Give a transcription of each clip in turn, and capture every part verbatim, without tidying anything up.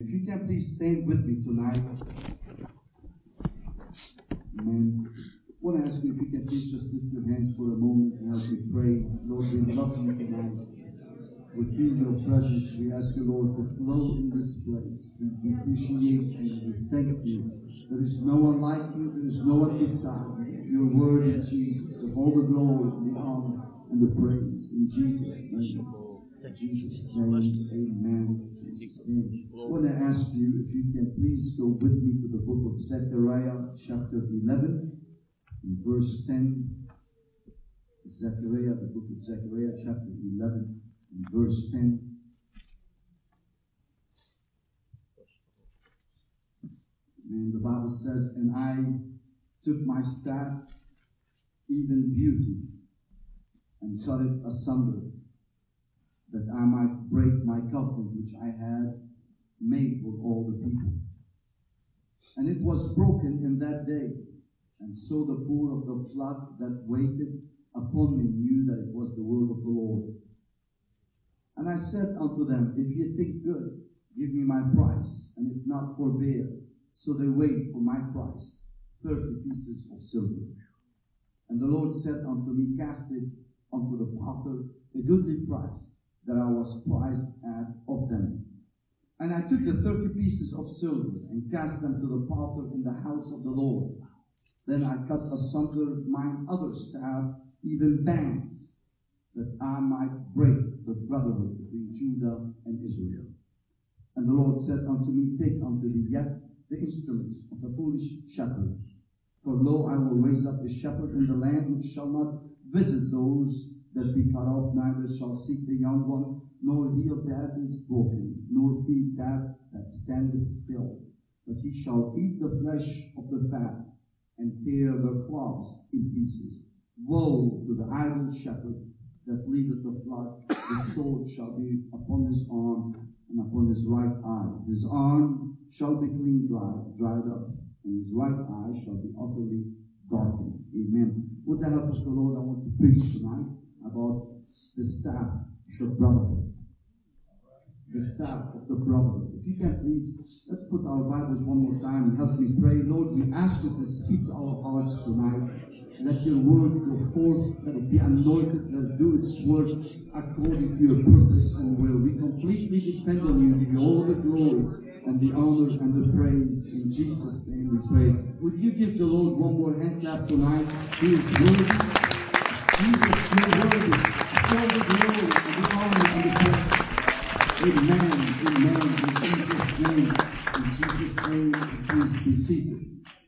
If you can please stand with me tonight. Amen. I want to ask you if you can please just lift your hands for a moment and help me pray. Lord, we love you tonight. We feel your presence. We ask you, Lord, to flow in this place. We appreciate you. We thank you. There is no one like you. There is no one beside you. You're worthy, Jesus, of all the glory, the honor, and the praise. In Jesus' name. In Jesus' name, amen. In Jesus' name. I want to ask you if you can please go with me to the book of Zechariah, chapter eleven, and verse ten. Zechariah, the book of Zechariah, chapter eleven, and verse ten. And the Bible says, "And I took my staff, even beauty, and cut it asunder, that I might break my covenant which I had made with all the people. And it was broken in that day. And so the poor of the flock that waited upon me knew that it was the word of the Lord. And I said unto them, If ye think good, give me my price, and if not, forbear. So they weighed for my price thirty pieces of silver. And the Lord said unto me, Cast it unto the potter a goodly price, that I was prized at of them. And I took the thirty pieces of silver, and cast them to the potter in the house of the Lord. Then I cut asunder mine other staff, even bands, that I might break the brotherhood between Judah and Israel. And the Lord said unto me, Take unto thee yet the instruments of the foolish shepherd. For lo, I will raise up a shepherd in the land, which shall not visit those that be cut off, neither shall seek the young one, nor heal that is broken, nor feed that that standeth still. But he shall eat the flesh of the fat, and tear their cloths in pieces. Woe to the idle shepherd that leadeth the flock. The sword shall be upon his arm, and upon his right eye. His arm shall be clean dried, dried up, and his right eye shall be utterly darkened." Amen. With the help of the Lord, I want to preach tonight about the staff of the brotherhood. The staff of the brotherhood. If you can please, let's put our Bibles one more time and help me pray. Lord, we ask you to speak to our hearts tonight. Let your word go forth. Let it be anointed. Let it do its work according to your purpose and will. We completely depend on you. Give you all the glory and the honor and the praise. In Jesus' name we pray. Would you give the Lord one more hand clap tonight? He is worthy. Jesus, you're worthy of all the glory and the honor and the praise. Amen. Amen. In Jesus' name. In Jesus' name, please be seated.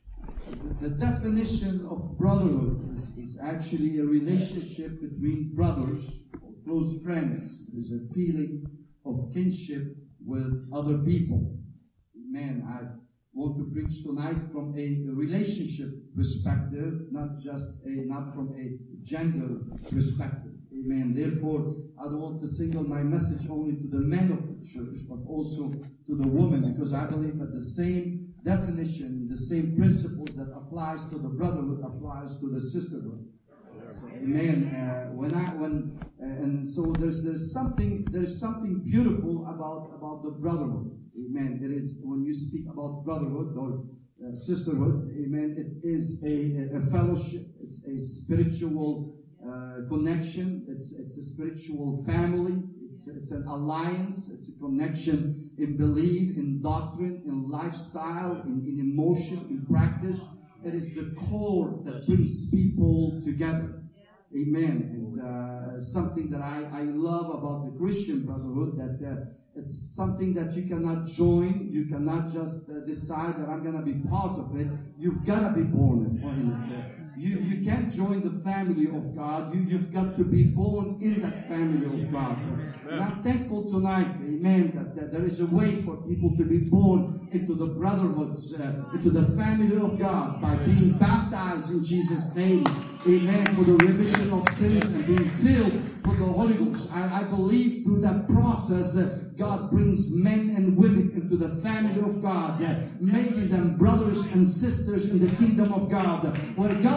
The definition of brotherhood is, is actually a relationship between brothers or close friends. It is a feeling of kinship with other people. Amen. I want to preach tonight from a relationship perspective, not just a, not from a gender perspective. Amen. Therefore, I don't want to single my message only to the men of the church, but also to the women, because I believe that the same definition, the same principles that applies to the brotherhood applies to the sisterhood. So, amen. Uh, when I when uh, and so there's there's something there's something beautiful about about the brotherhood. Amen. It is when you speak about brotherhood or uh, sisterhood. Amen. It is a, a fellowship. It's a spiritual uh, connection. It's it's a spiritual family. It's it's an alliance. It's a connection in belief, in doctrine, in lifestyle, in, in emotion, in practice. It is the core that brings people together. Amen. And uh, something that I, I love about the Christian brotherhood, that uh, it's something that you cannot join. You cannot just uh, decide that I'm going to be part of it. You've got to be born in it. Uh, you, you can't join the family of God. You, you've got to be born in that family of God. And I'm thankful tonight, amen, that, that there is a way for people to be born into the brotherhoods, uh, into the family of God by being baptized in Jesus' name. Amen. For the remission of sins and being filled with the Holy Ghost. I, I believe through that process, uh, God brings men and women into the family of God, uh, making them brothers and sisters in the kingdom of God, where God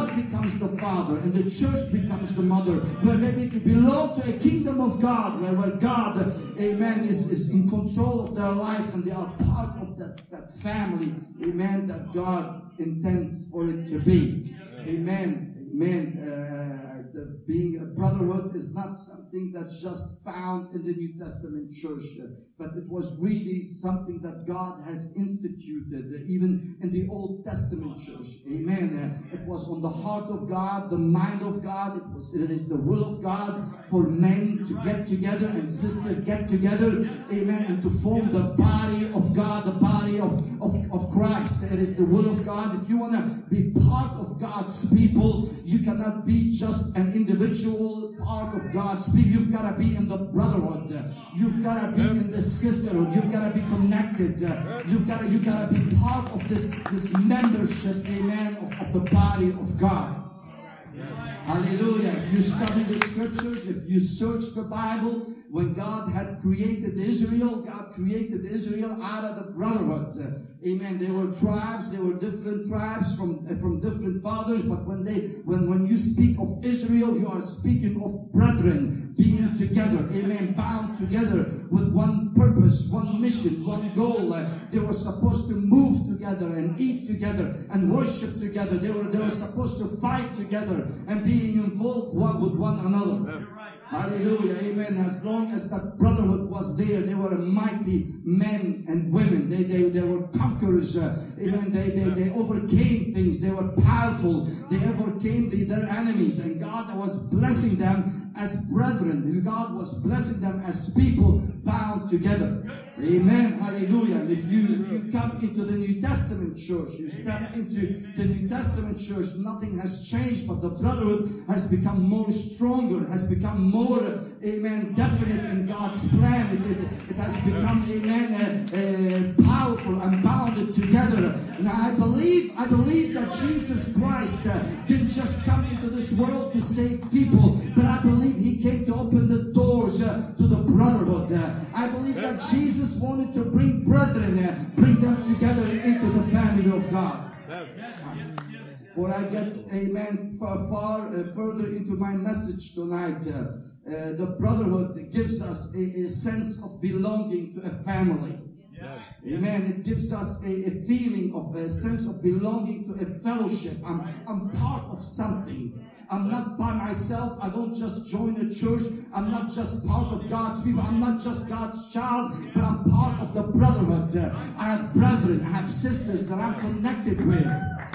God becomes the father and the church becomes the mother, where they belong to a kingdom of God, where, where God, amen, is, is in control of their life, and they are part of that, that family, amen, that God intends for it to be. Amen. Amen. Uh, the, being a brotherhood is not something that's just found in the New Testament church, uh, but it was really something that God has instituted, uh, even in the Old Testament church. Amen. Uh, it was on the heart of God, the mind of God. It was, it is the will of God for men to get together and sisters get together. Amen. And to form the body of God, the body of, of, of Christ. It is the will of God. If you want to be part of God's people, you cannot be just an individual part of God's people. You've got to be in the brotherhood. You've got to be in the sisterhood. You've got to be connected. You've got to, you've got to be part of this, this membership, amen, of, of the body of God. Hallelujah. If you study the scriptures, if you search the Bible, when God had created Israel, God created Israel out of the brotherhood. Amen. They were tribes, they were different tribes from, from different fathers, but when they, when, when you speak of Israel, you are speaking of brethren being together. Amen. Bound together with one purpose, one mission, one goal. They were supposed to move together and eat together and worship together. They were, they were supposed to fight together and being involved one with one another. Hallelujah. Amen. As long as that brotherhood was there, they were mighty men and women. They, they, they were conquerors. Uh, amen. They, they, they overcame things. They were powerful. They overcame the, their enemies. And God was blessing them as brethren. God was blessing them as people bound together. Amen. Hallelujah. And if you, if you come into the New Testament church, you step into the New Testament church, nothing has changed, but the brotherhood has become more stronger, has become more, amen, definite in God's plan. It, it, it has become, amen, uh, uh, powerful and bounded together. And I believe, I believe that Jesus Christ uh, didn't just come into this world to save people, but I believe He came to open the doors uh, to the brotherhood. Uh, I believe that Jesus wanted to bring brethren, uh, bring them together into the family of God. Before I get, amen, far, far uh, further into my message tonight, uh, uh, the brotherhood gives us a, a sense of belonging to a family. Amen. It gives us a, a feeling of a sense of belonging to a fellowship. I'm, I'm part of something. I'm not by myself. I don't just join a church. I'm not just part of God's people. I'm not just God's child, but I'm part of the brotherhood. I have brethren. I have sisters that I'm connected with.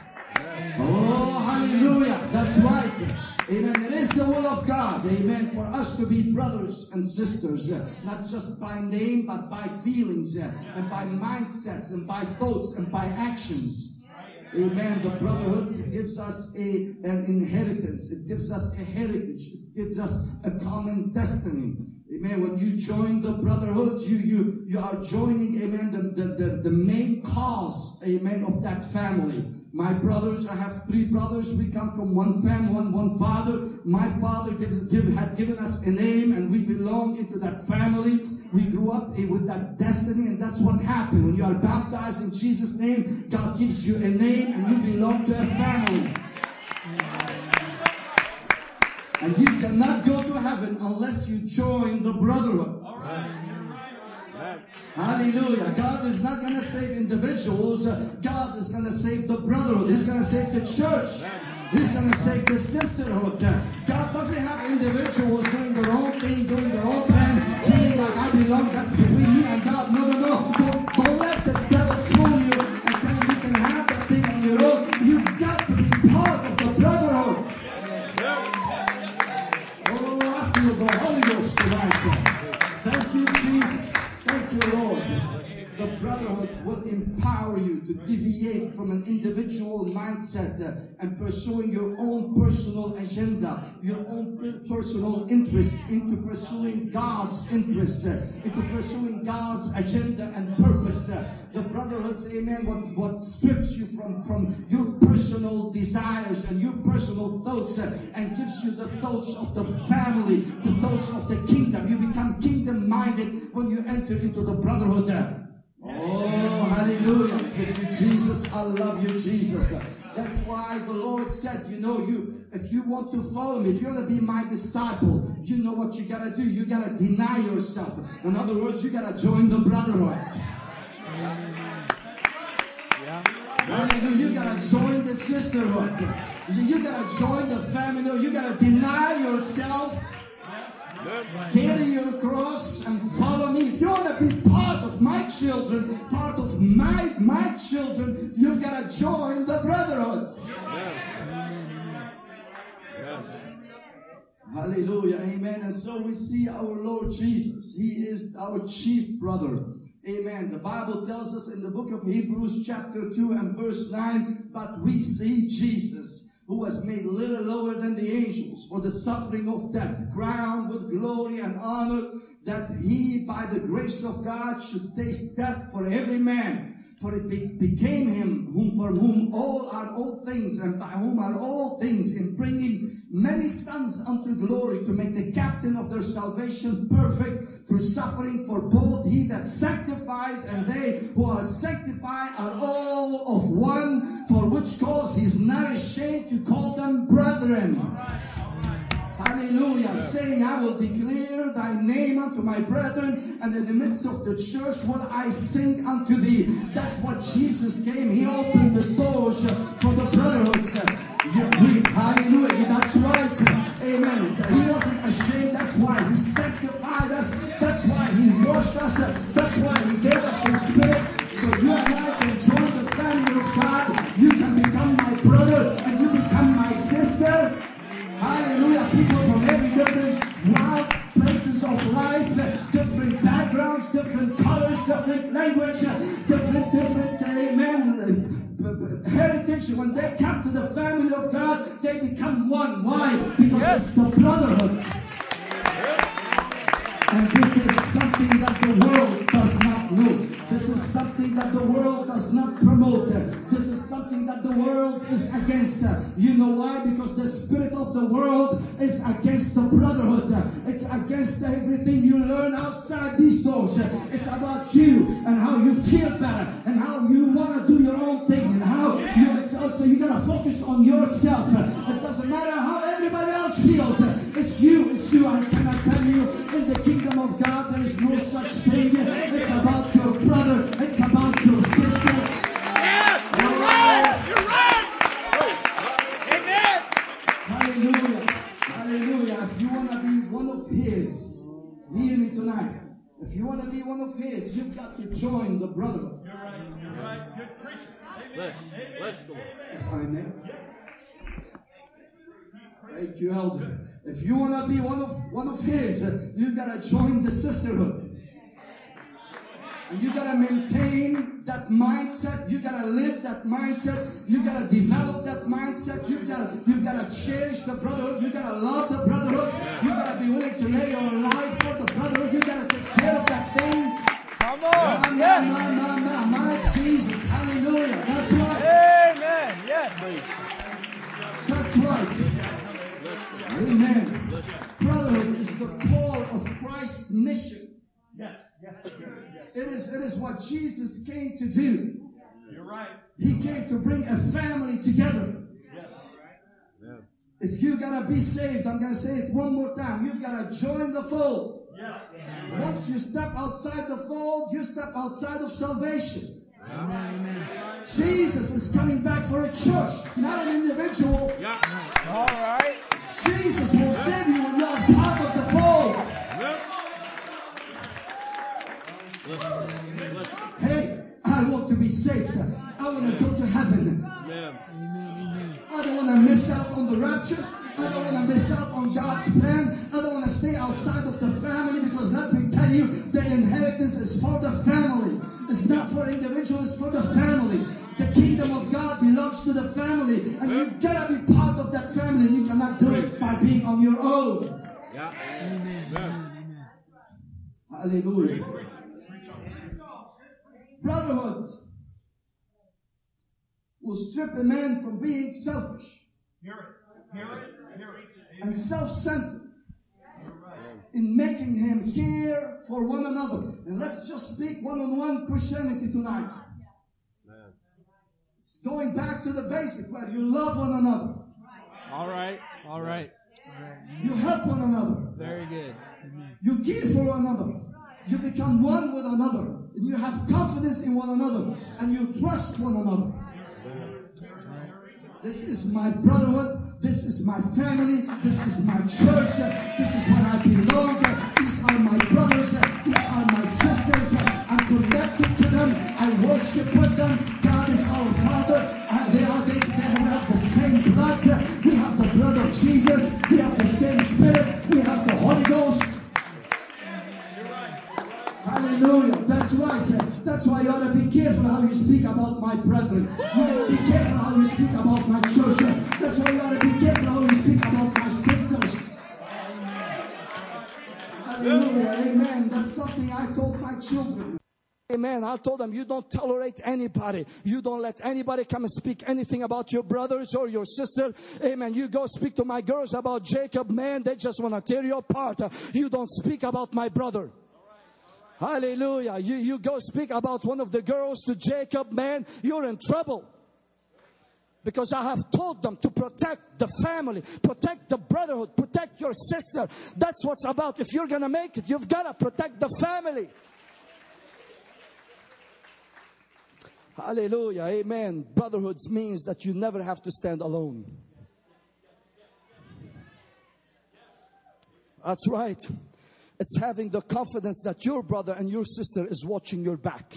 Oh, hallelujah. That's right. Amen. It is the will of God, amen, for us to be brothers and sisters, uh, not just by name, but by feelings, uh, and by mindsets, and by thoughts, and by actions. Amen. The brotherhood gives us a, an inheritance. It gives us a heritage. It gives us a common destiny. Amen. When you join the brotherhood, you, you, you are joining, amen, the, the, the, the main cause, amen, of that family. My brothers, I have three brothers. We come from one family, one, one father. My father gives, give, had given us a name, and we belong into that family. We grew up with that destiny, and that's what happened. When you are baptized in Jesus' name, God gives you a name, and you belong to a family. And you cannot go to heaven unless you join the brotherhood. All right. Hallelujah. God is not going to save individuals. God is going to save the brotherhood. He's going to save the church. He's going to save the sisterhood. God doesn't have individuals doing their own thing, doing their own plan, feeling like I belong. That's between me and God. No, no, no. Don't, don't let the devil fool you and tell you you can have that thing on your own. You've got to be part of the brotherhood. Oh, I feel the Holy Ghost tonight. Thank you, Jesus. Thank you, Lord. The brotherhood will empower you to deviate from an individual mindset uh, and pursuing your own personal agenda, your own personal interest, into pursuing God's interest, uh, into pursuing God's agenda and purpose. Uh, the brotherhood, amen, what, what strips you from, from your personal desires and your personal thoughts uh, and gives you the thoughts of the family, the thoughts of the kingdom. You become kingdom-minded when you enter into the brotherhood. Uh, Oh, hallelujah. Thank you, Jesus. I love you, Jesus. That's why the Lord said, you know, you if you want to follow me, if you want to be my disciple, you know what you gotta do. You gotta deny yourself. In other words, you gotta join the brotherhood. Hallelujah. You gotta join the sisterhood. You gotta join the family. You gotta deny yourself. Carry your cross and follow me. If you want to be part of my children, part of my my children, you've got to join the brotherhood. Amen. Yes. Hallelujah. Amen. And so we see our Lord Jesus. He is our chief brother. Amen. The Bible tells us in the book of Hebrews chapter two and verse nine, but we see Jesus, who was made little lower than the angels for the suffering of death, crowned with glory and honor, that he, by the grace of God, should taste death for every man. For it be- became him, whom from whom all are all things, and by whom are all things, in bringing many sons unto glory, to make the captain of their salvation perfect through suffering. For both he that sanctified and they who are sanctified are all of one, for which cause he is not ashamed to call them brethren. Hallelujah. Yeah. Saying, I will declare thy name unto my brethren, and in the midst of the church will I sing unto thee. That's what Jesus came. He opened the doors for the brotherhood. Hallelujah. That's right. Amen. He wasn't ashamed. That's why he sanctified us. That's why he washed us. That's why he gave us his spirit. So you and I can join the family of God. You can become my brother and you become my sister. Hallelujah. People from every different wild places of life, different backgrounds, different colors, different language, different, different, amen, heritage. When they come to the family of God, they become one. Why? Because yes. It's the brotherhood. And this is something that the world does not know. This is something that the world does not promote. This is something that the world is against. You know why? Because the spirit of the world is against the brotherhood. It's against everything you learn outside these doors. It's about you and how you feel better and how you want to do your own thing and how you, it's also you got to focus on yourself. It doesn't matter how everybody else feels. It's you. It's you. And can I tell you, in the kingdom of God, there is no such thing. It's about your brother. It's about your sister. Yes, you're right. You're right. Amen. Hallelujah. Hallelujah. If you want to be one of his, hear me tonight. If you want to be one of his, you've got to join the brotherhood. You're right. You're right. Good preacher. Amen. Bless the Lord. Amen. Thank you, Elder. If you want to be one of one of his, you've got to join the sisterhood. And you gotta maintain that mindset. You gotta live that mindset. You gotta develop that mindset. You've gotta, you've gotta cherish the brotherhood. You gotta love the brotherhood. You gotta be willing to lay your life for the brotherhood. You gotta take care of that thing. Come on. My, Yes. my, my, my, my, my Jesus. Hallelujah. That's right. Amen. Yes. That's right. Amen. Brotherhood is the core of Christ's mission. Yes. Yes. It is, it is what Jesus came to do. You're right. He came to bring a family together. Yes. If you gotta be saved, I'm gonna say it one more time. You've gotta join the fold. Yes. Once you step outside the fold, you step outside of salvation. Amen. Jesus is coming back for a church, not an individual. Yeah. All right. Jesus will save you when you are part of the fold. Hey, I want to be saved. I want to go to heaven. I don't want to miss out on the rapture. I don't want to miss out on God's plan. I don't want to stay outside of the family, because let me tell you, the inheritance is for the family. It's not for individuals, it's for the family. The kingdom of God belongs to the family, and you've got to be part of that family, and you cannot do it by being on your own. Yeah. Amen. Amen. Hallelujah. Brotherhood will strip a man from being selfish and self-centered in making him care for one another. And let's just speak one-on-one Christianity tonight. It's going back to the basics where you love one another. All right. All right. You help one another. Very good. You give for one another. You become one with another. And you have confidence in one another. And you trust one another. This is my brotherhood. This is my family. This is my church. This is where I belong. These are my brothers. These are my sisters. I'm connected to them. I worship with them. God is our Father. They are, they, they, we have the same blood. We have the blood of Jesus. We have the same Spirit. We have the Holy Ghost. Hallelujah. That's right. That's why you ought to be careful how you speak about my brethren. You got to be careful how you speak about my church. That's why you ought to be careful how you speak about my sisters. Hallelujah. Amen. That's something I told my children. Amen. I told them, you don't tolerate anybody. You don't let anybody come and speak anything about your brothers or your sister. Amen. You go speak to my girls about Jacob. Man, they just want to tear you apart. You don't speak about my brother. Hallelujah. You, you go speak about one of the girls to Jacob, man, you're in trouble. Because I have told them to protect the family, protect the brotherhood, protect your sister. That's what's about. If you're going to make it, you've got to protect the family. Hallelujah. Amen. Brotherhood means that you never have to stand alone. That's right. It's having the confidence that your brother and your sister is watching your back.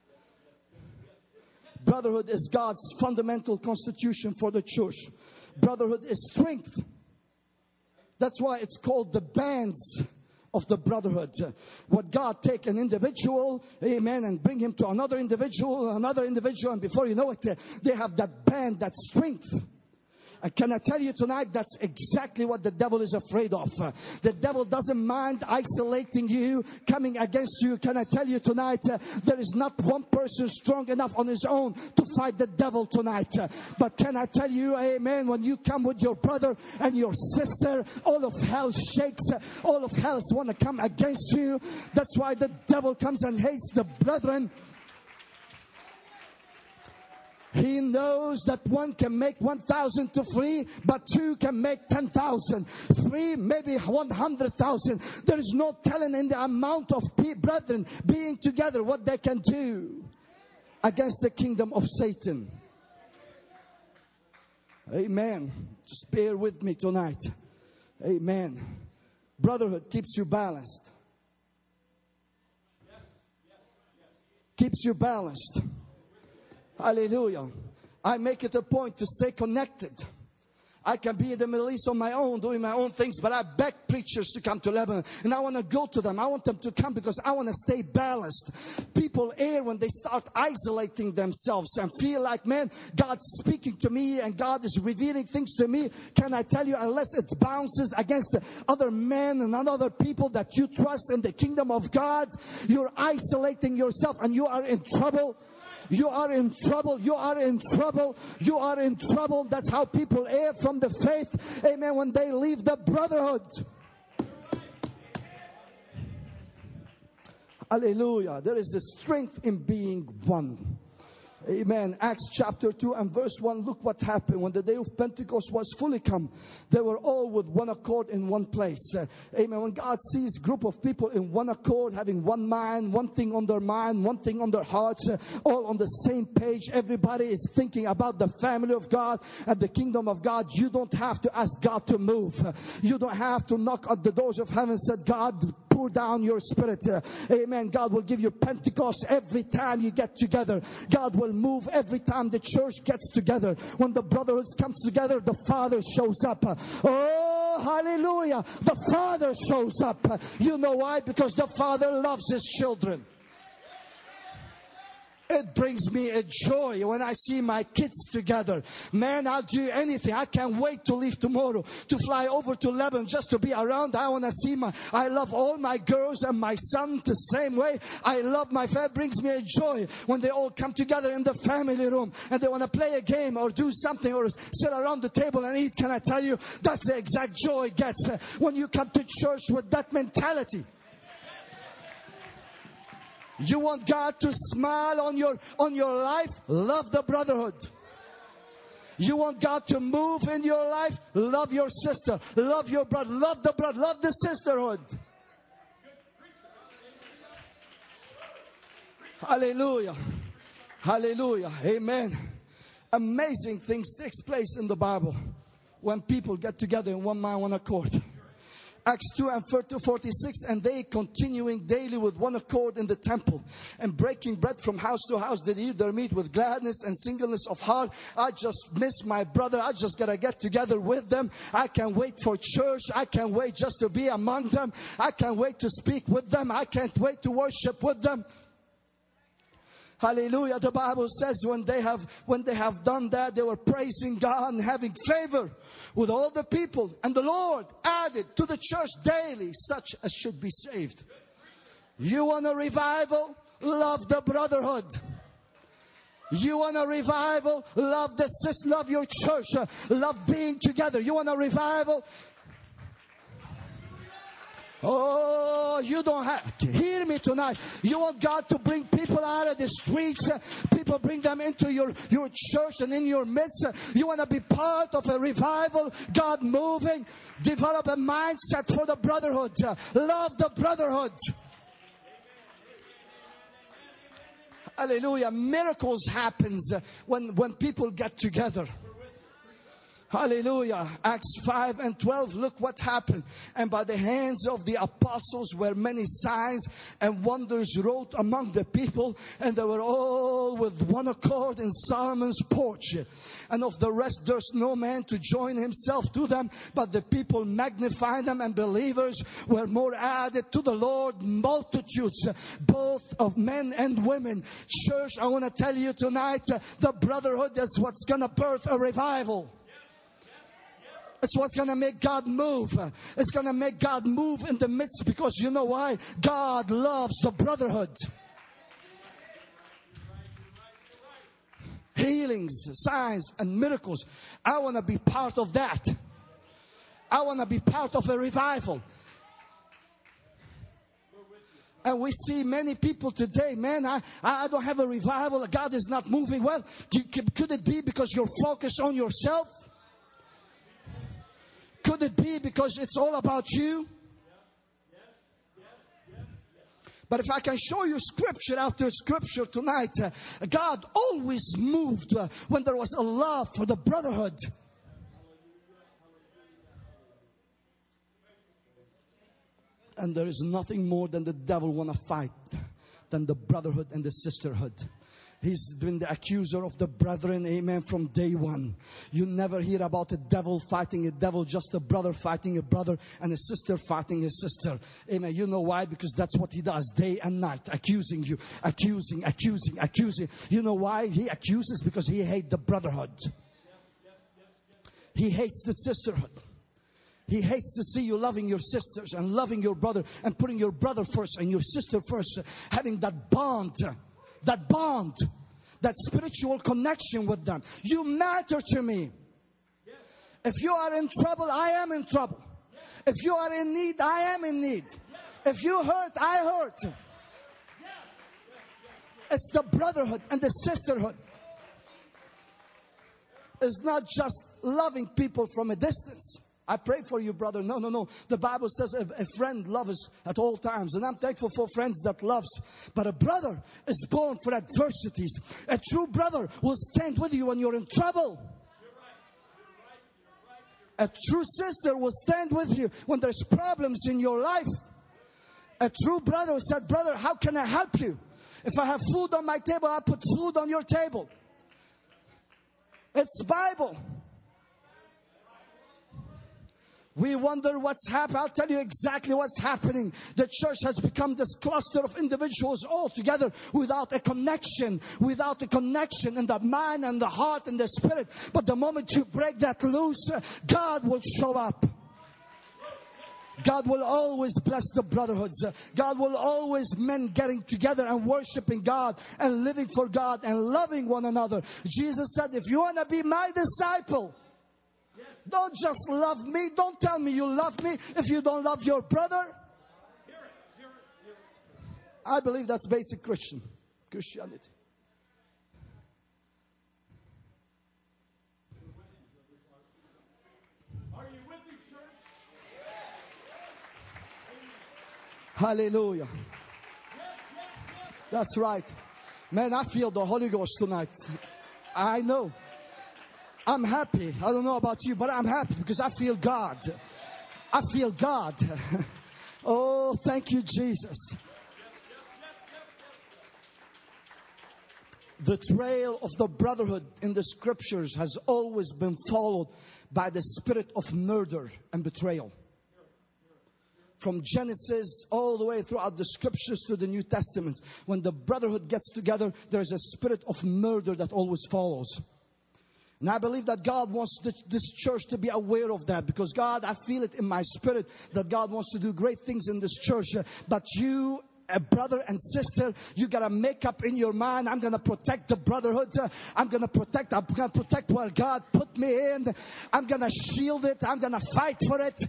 Brotherhood is God's fundamental constitution for the church. Brotherhood is strength. That's why it's called the bands of the brotherhood. What God take an individual, amen, and bring him to another individual, another individual, and before you know it, they have that band, that strength. And can I tell you tonight, that's exactly what the devil is afraid of. Uh, the devil doesn't mind isolating you, coming against you. Can I tell you tonight, uh, there is not one person strong enough on his own to fight the devil tonight. Uh, but can I tell you, amen, when you come with your brother and your sister, all of hell shakes. Uh, all of hell want to come against you. That's why the devil comes and hates the brethren. He knows that one can make one thousand to three, but two can make ten thousand. Three, maybe one hundred thousand. There is no telling in the amount of brethren being together what they can do against the kingdom of Satan. Amen. Just bear with me tonight. Amen. Brotherhood keeps you balanced. Keeps you balanced. Hallelujah. I make it a point to stay connected. I can be in the Middle East on my own, doing my own things, but I beg preachers to come to Lebanon. And I want to go to them. I want them to come because I want to stay balanced. People err when they start isolating themselves and feel like, man, God's speaking to me and God is revealing things to me. Can I tell you, unless it bounces against the other men and other people that you trust in the kingdom of God, you're isolating yourself and you are in trouble. You are in trouble. You are in trouble. You are in trouble. That's how people err from the faith. Amen. When they leave the brotherhood. Hallelujah. There is a strength in being one. Amen. Acts chapter two and verse one. Look what happened. When the day of Pentecost was fully come, they were all with one accord in one place. Uh, amen. When God sees a group of people in one accord, having one mind, one thing on their mind, one thing on their hearts, uh, all on the same page, everybody is thinking about the family of God and the kingdom of God. You don't have to ask God to move. Uh, you don't have to knock at the doors of heaven and say, God, pour down your spirit. Uh, amen. God will give you Pentecost every time you get together. God will move every time the church gets together. When the brotherhood comes together, the Father shows up. Oh, hallelujah. The Father shows up. You know why? Because the Father loves His children. It brings me a joy when I see my kids together. Man, I'll do anything. I can't wait to leave tomorrow to fly over to Lebanon just to be around. I want to see my, I love all my girls and my son the same way. I love my family. It brings me a joy when they all come together in the family room and they want to play a game or do something or sit around the table and eat. Can I tell you, that's the exact joy it gets when you come to church with that mentality. You want God to smile on your on your life? Love the brotherhood. You want God to move in your life? Love your sister. Love your brother. Love the brother. Love the sisterhood. Hallelujah. Hallelujah. Amen. Amazing things takes place in the Bible when people get together in one mind, one accord. Acts two and forty-six, and they continuing daily with one accord in the temple and breaking bread from house to house, did eat their meat with gladness and singleness of heart. I just miss my brother. I just gotta get together with them. I can't wait for church. I can't wait just to be among them. I can't wait to speak with them. I can't wait to worship with them. Hallelujah. The Bible says when they have when they have done that, they were praising God and having favor with all the people. And the Lord added to the church daily such as should be saved. You want a revival? Love the brotherhood. You want a revival? Love the sis, love your church. Love being together. You want a revival? Oh, you don't have to hear me tonight. You want God to bring people out of the streets. People bring them into your, your church and in your midst. You want to be part of a revival. God moving. Develop a mindset for the brotherhood. Love the brotherhood. Hallelujah. Miracles happens when, when people get together. Hallelujah. Acts five and twelve. Look what happened. And by the hands of the apostles were many signs and wonders wrought among the people. And they were all with one accord in Solomon's porch. And of the rest there's no man to join himself to them. But the people magnified them, and believers were more added to the Lord. Multitudes, both of men and women. Church, I want to tell you tonight, the brotherhood is what's going to birth a revival. It's what's going to make God move. It's going to make God move in the midst, because you know why? God loves the brotherhood. Healings, signs, and miracles. I want to be part of that. I want to be part of a revival. And we see many people today, man, I, I don't have a revival. God is not moving well. Could it be because you're focused on yourself? Could it be because it's all about you? But if I can show you scripture after scripture tonight, uh, God always moved uh, when there was a love for the brotherhood. And there is nothing more than the devil want to fight than the brotherhood and the sisterhood. He's been the accuser of the brethren, amen, from day one. You never hear about a devil fighting a devil, just a brother fighting a brother and a sister fighting a sister. Amen. You know why? Because that's what he does day and night, accusing you, accusing, accusing, accusing. You know why he accuses? Because he hates the brotherhood. He hates the sisterhood. He hates to see you loving your sisters and loving your brother and putting your brother first and your sister first, having that bond. That bond, that spiritual connection with them. You matter to me. If you are in trouble, I am in trouble. If you are in need, I am in need. If you hurt, I hurt. It's the brotherhood and the sisterhood. It's not just loving people from a distance. I pray for you, brother. No, no, no. The Bible says a, a friend loves at all times. And I'm thankful for friends that loves. But a brother is born for adversities. A true brother will stand with you when you're in trouble. A true sister will stand with you when there's problems in your life. A true brother said, brother, how can I help you? If I have food on my table, I'll put food on your table. It's Bible. We wonder what's happening. I'll tell you exactly what's happening. The church has become this cluster of individuals all together without a connection, without a connection in the mind and the heart and the spirit. But the moment you break that loose, God will show up. God will always bless the brotherhoods. God will always men getting together and worshiping God and living for God and loving one another. Jesus said, if you want to be my disciple, don't just love me. Don't tell me you love me if you don't love your brother. I believe that's basic Christian Christianity. Hallelujah. That's right. Man, I feel the Holy Ghost tonight. I know. I'm happy. I don't know about you, but I'm happy because I feel God. I feel God. Oh, thank you, Jesus. The trail of the brotherhood in the scriptures has always been followed by the spirit of murder and betrayal. From Genesis all the way throughout the scriptures to the New Testament, when the brotherhood gets together, there is a spirit of murder that always follows. And I believe that God wants this, this church to be aware of that, because God, I feel it in my spirit that God wants to do great things in this church. But you, a brother and sister, you got to make up in your mind, I'm going to protect the brotherhood. I'm going to protect, I'm going to protect where God put me in. I'm going to shield it. I'm going to fight for it.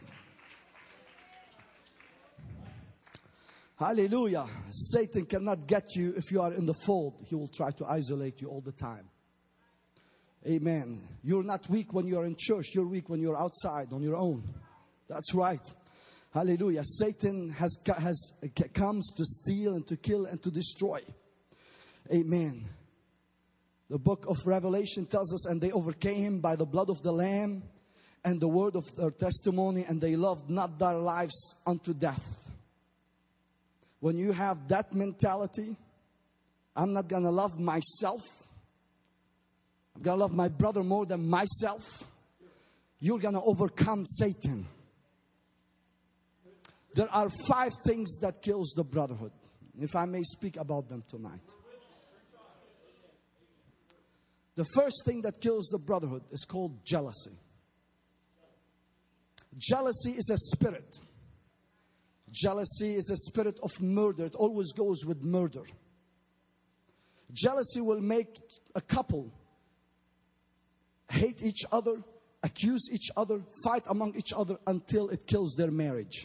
Hallelujah. Satan cannot get you if you are in the fold. He will try to isolate you all the time. Amen. You're not weak when you're in church. You're weak when you're outside on your own. That's right. Hallelujah. Satan has, has comes to steal and to kill and to destroy. Amen. The book of Revelation tells us, and they overcame him by the blood of the Lamb and the word of their testimony, and they loved not their lives unto death. When you have that mentality, I'm not going to love myself. I'm going to love my brother more than myself. You're going to overcome Satan. There are five things that kills the brotherhood. If I may speak about them tonight. The first thing that kills the brotherhood is called jealousy. Jealousy is a spirit. Jealousy is a spirit of murder. It always goes with murder. Jealousy will make a couple hate each other, accuse each other, fight among each other until it kills their marriage.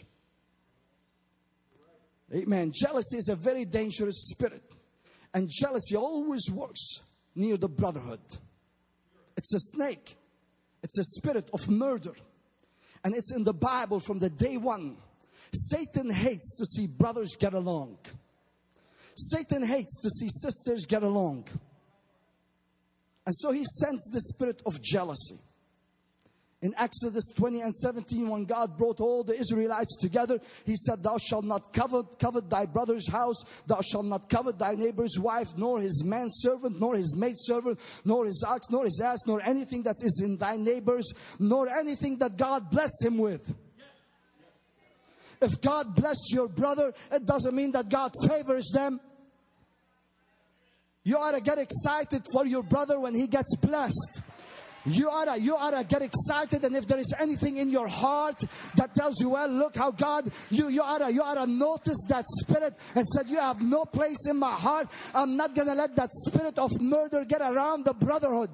Amen. Jealousy is a very dangerous spirit. And jealousy always works near the brotherhood. It's a snake. It's a spirit of murder. And it's in the Bible from the day one. Satan hates to see brothers get along. Satan hates to see sisters get along. And so he sends the spirit of jealousy. In Exodus twenty and seventeen, when God brought all the Israelites together, He said, "Thou shalt not covet, covet thy brother's house. Thou shalt not covet thy neighbor's wife, nor his manservant, nor his maidservant, nor his ox, nor his ass, nor anything that is in thy neighbor's, nor anything that God blessed him with." If God blessed your brother, it doesn't mean that God favors them. You ought to get excited for your brother when he gets blessed. You ought to, you ought to get excited, and if there is anything in your heart that tells you, well, look how God, you, you, ought to, you ought to notice that spirit and said, you have no place in my heart. I'm not going to let that spirit of murder get around the brotherhood.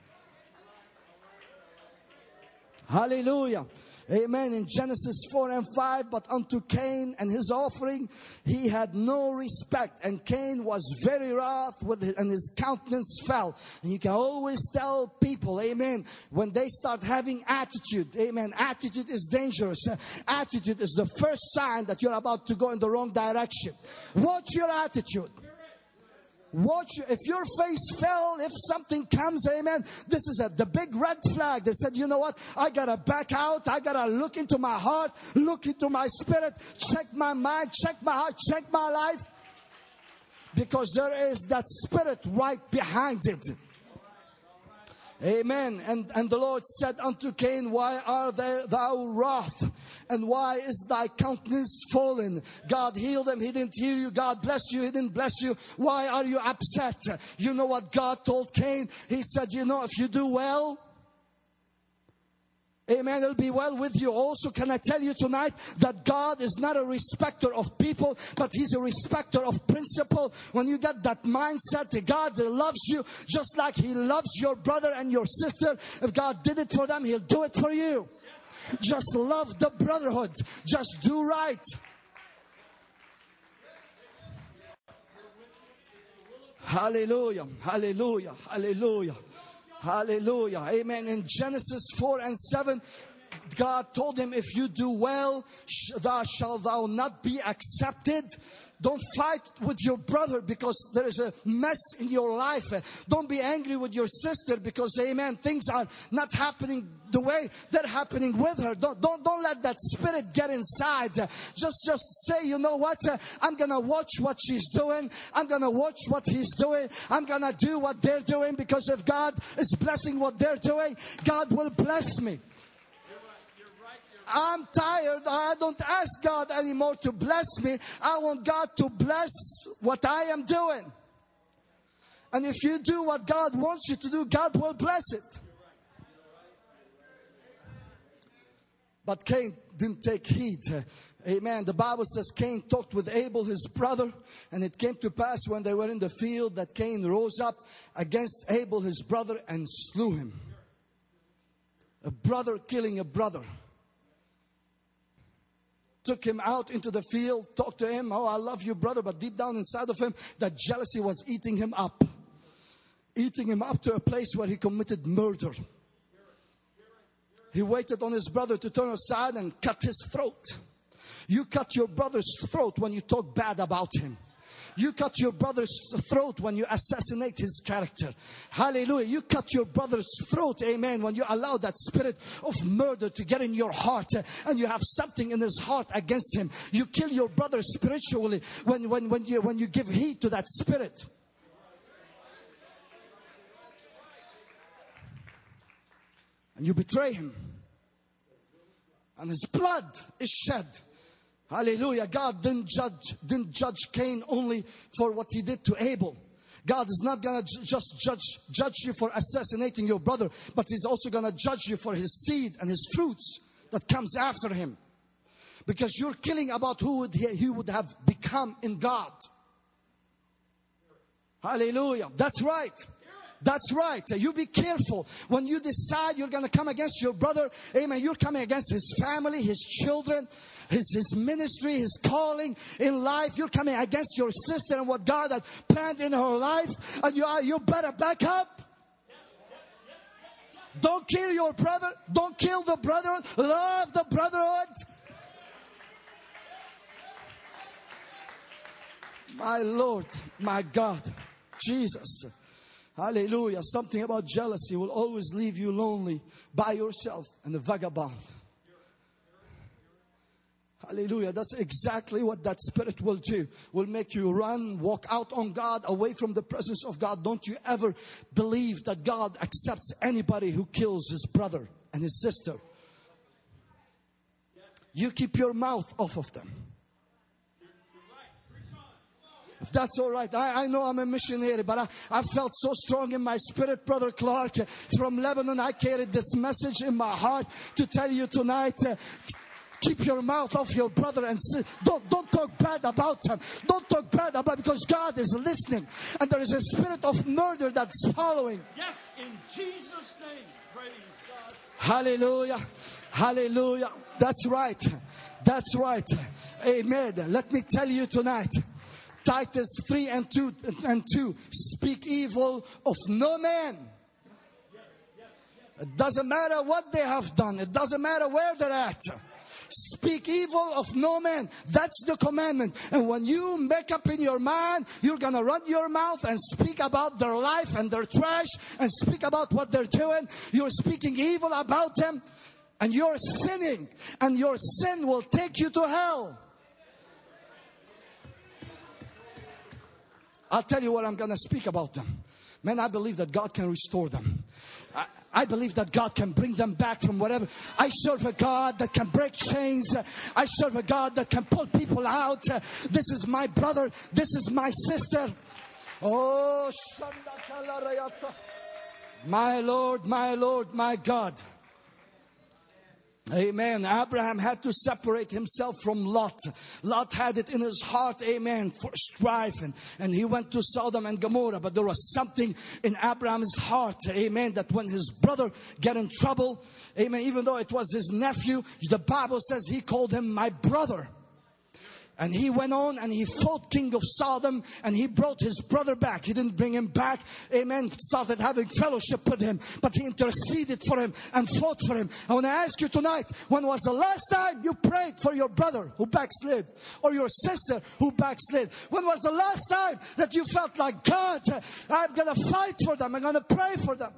Hallelujah. Amen. In Genesis four and five, but unto Cain and his offering, he had no respect. And Cain was very wroth with it, and his countenance fell. And you can always tell people, amen, when they start having attitude, amen, attitude is dangerous. Attitude is the first sign that you're about to go in the wrong direction. Watch your attitude. Watch, if your face fell, if something comes, amen, this is a, the big red flag. They said, you know what, I got to back out. I got to look into my heart, look into my spirit, check my mind, check my heart, check my life. Because there is that spirit right behind it. Amen. And, and the Lord said unto Cain, why are thou wroth? And why is thy countenance fallen? God healed him. He didn't heal you. God blessed you. He didn't bless you. Why are you upset? You know what God told Cain? He said, you know, if you do well, amen, it'll be well with you. Also, can I tell you tonight that God is not a respecter of people, but He's a respecter of principle. When you get that mindset that God loves you just like He loves your brother and your sister, if God did it for them, He'll do it for you. Just love the brotherhood. Just do right. Hallelujah. Hallelujah. Hallelujah. Hallelujah. Amen. In Genesis four and seven, God told him, if you do well, thou shalt thou not be accepted. Don't fight with your brother because there is a mess in your life. Don't be angry with your sister because, amen, things are not happening the way they're happening with her. Don't, don't, don't let that spirit get inside. Just, just say, you know what? I'm going to watch what she's doing. I'm going to watch what he's doing. I'm going to do what they're doing, because if God is blessing what they're doing, God will bless me. I'm tired. I don't ask God anymore to bless me. I want God to bless what I am doing. And if you do what God wants you to do, God will bless it. But Cain didn't take heed. Amen. The Bible says Cain talked with Abel, his brother. And it came to pass when they were in the field that Cain rose up against Abel, his brother, and slew him. A brother killing a brother. Took him out into the field, talked to him. Oh, I love you, brother. But deep down inside of him, that jealousy was eating him up. Eating him up to a place where he committed murder. He waited on his brother to turn aside and cut his throat. You cut your brother's throat when you talk bad about him. You cut your brother's throat when you assassinate his character. Hallelujah. You cut your brother's throat, amen, when you allow that spirit of murder to get in your heart and you have something in his heart against him. You kill your brother spiritually when, when, when, you, when you give heed to that spirit. And you betray him. And his blood is shed. Hallelujah. God didn't judge, didn't judge Cain only for what he did to Abel. God is not going to just judge, judge you for assassinating your brother, but He's also going to judge you for his seed and his fruits that comes after him. Because you're killing about who would he, he would have become in God. Hallelujah. That's right. That's right. You be careful. When you decide you're going to come against your brother, amen, you're coming against his family, his children, his, his ministry, his calling in life. You're coming against your sister and what God has planned in her life. And you, are, you better back up. Don't kill your brother. Don't kill the brother. Love the brotherhood. My Lord, my God, Jesus. Hallelujah. Something about jealousy will always leave you lonely by yourself and a vagabond. Hallelujah. That's exactly what that spirit will do. Will make you run, walk out on God, away from the presence of God. Don't you ever believe that God accepts anybody who kills his brother and his sister. You keep your mouth off of them. If that's all right. I, I know I'm a missionary, but I, I felt so strong in my spirit, Brother Clark. From Lebanon, I carried this message in my heart to tell you tonight. Uh, keep your mouth off your brother and say, don't, don't talk bad about him. Don't talk bad about him, because God is listening. And there is a spirit of murder that's following. Yes, in Jesus' name. Praise God. Hallelujah. Hallelujah. That's right. That's right. Amen. Let me tell you tonight. Titus three and two and two. Speak evil of no man. It doesn't matter what they have done. It doesn't matter where they're at. Speak evil of no man. That's the commandment. And when you make up in your mind, you're going to run your mouth and speak about their life and their trash and speak about what they're doing. You're speaking evil about them and you're sinning. And your sin will take you to hell. I'll tell you what I'm going to speak about them. Man, I believe that God can restore them. I, I believe that God can bring them back from whatever. I serve a God that can break chains. I serve a God that can pull people out. This is my brother. This is my sister. Oh, my Lord, my Lord, my God. Amen. Abraham had to separate himself from Lot. Lot had it in his heart, amen, for strife. And, and he went to Sodom and Gomorrah. But there was something in Abraham's heart, amen, that when his brother got in trouble, amen, even though it was his nephew, the Bible says he called him my brother. And he went on and he fought King of Sodom, and he brought his brother back. He didn't bring him back, amen, started having fellowship with him, but he interceded for him and fought for him. I want to ask you tonight, when was the last time you prayed for your brother who backslid, or your sister who backslid? When was the last time that you felt like, God, I'm going to fight for them, I'm going to pray for them?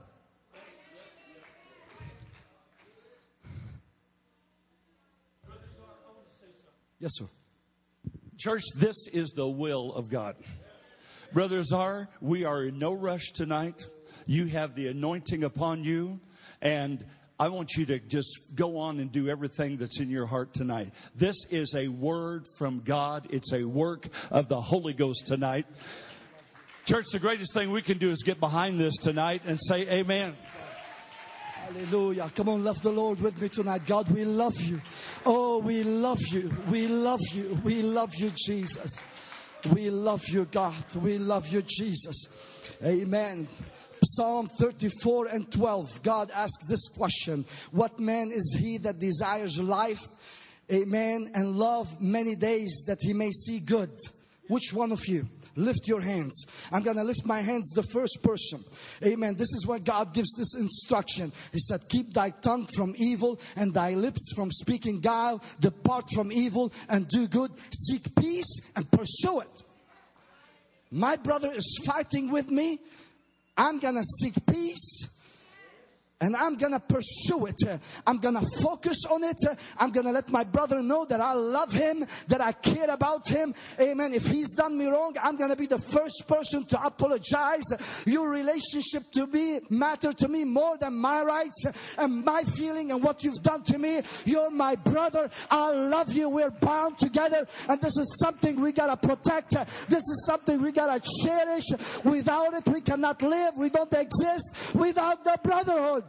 Yes, sir. Church, this is the will of God. Brother Czar, we are in no rush tonight. You have the anointing upon you, and I want you to just go on and do everything that's in your heart tonight. This is a word from God. It's a work of the Holy Ghost tonight. Church, the greatest thing we can do is get behind this tonight and say amen. Hallelujah. Come on, love the Lord with me tonight. God, we love you. Oh, we love you. We love you. We love you, Jesus. We love you, God. We love you, Jesus. Amen. Psalm thirty-four and twelve. God asked this question. What man is he that desires life, amen, and love many days that he may see good? Which one of you? Lift your hands. I'm going to lift my hands, the first person. Amen. This is what God gives this instruction. He said, keep thy tongue from evil and thy lips from speaking guile. Depart from evil and do good. Seek peace and pursue it. My brother is fighting with me. I'm going to seek peace. And I'm going to pursue it. I'm going to focus on it. I'm going to let my brother know that I love him, that I care about him. Amen. If he's done me wrong, I'm going to be the first person to apologize. Your relationship to me matter to me more than my rights and my feeling and what you've done to me. You're my brother. I love you. We're bound together. And this is something we got to protect. This is something we got to cherish. Without it, we cannot live. We don't exist without the brotherhood.